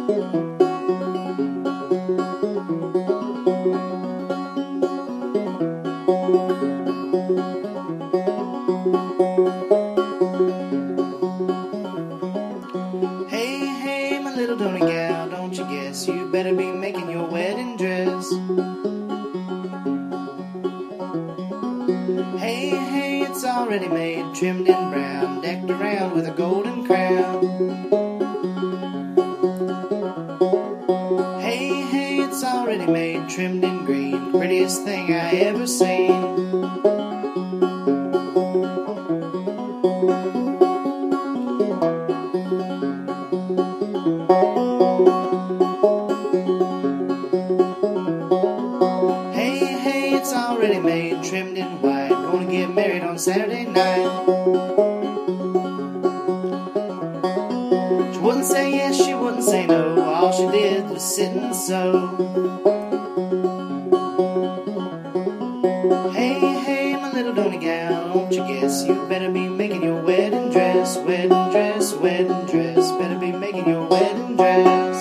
Hey, hey, my little Tony gal, don't you guess you better be making your wedding dress? Hey, hey, it's already made, trimmed in brown, decked around with a golden crown. Hey, hey, it's already made, trimmed in green, prettiest thing I ever seen. Hey, hey, it's already made, trimmed in white, gonna get married on Saturday night. She wouldn't say yes, she wouldn't say no, all she did was sit and sew. Hey, hey, my little Donny gal, don't you guess you better be making your wedding dress, wedding dress, wedding dress, better be making your wedding dress.